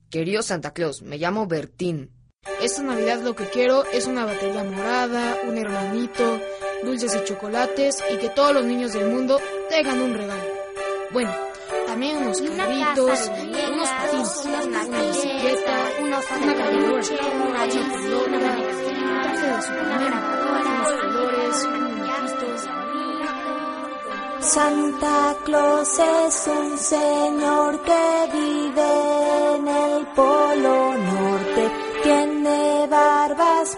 Querido Santa Claus, me llamo Bertín. Esta Navidad lo que quiero es una batería morada, un hermanito, dulces y chocolates y que todos los niños del mundo tengan un regalo. Bueno, también unos carritos, unos patines, una bicicleta, una cargadora, una pelota, un traje de Superman, unos colores, un muñequito. Santa Claus es un señor que vive en el Polo Norte. Tiene barbas